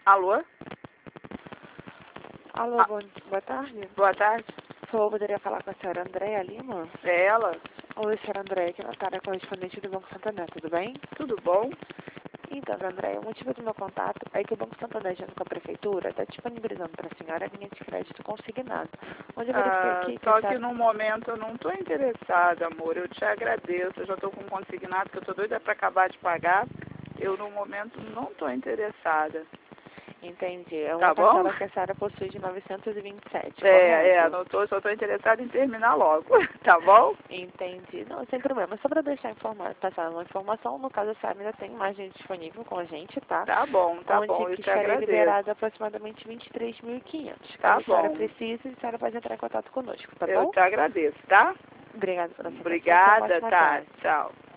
Alô? Alô, Ah, boa tarde. boa tarde. Por favor, poderia falar com a senhora Andréia Lima? É ela? Oi, senhora Andréia, aqui é Natália, correspondente do Banco Santander, tudo bem? Tudo bom? Então, Andréia, o motivo do meu contato é que o Banco Santander, junto com a Prefeitura, está disponibilizando para a senhora a linha de crédito consignado, onde eu verifiquei aqui que a Só que senhora... no momento eu não estou interessada, amor. Eu te agradeço. Eu já estou com consignado, que eu estou doida para acabar de pagar. Eu, no momento, não estou interessada. Entendi, é uma Tá bom? parcela que a senhora possui de 927, correto? Não tô, só estou interessada em terminar logo. Tá bom? Entendi. Não, sem problema. Só para deixar passar uma informação, no caso a senhora ainda tem margem disponível com a gente, tá? Tá bom, Onde eu que te estarei agradeço. liberado aproximadamente 23.500. Tá Caso a senhora bom. precise, a senhora pode entrar em contato conosco, tá Eu bom? te agradeço, tá? Obrigada pela sua atenção. Tenha uma Obrigada, ótima tá? tarde. Tchau.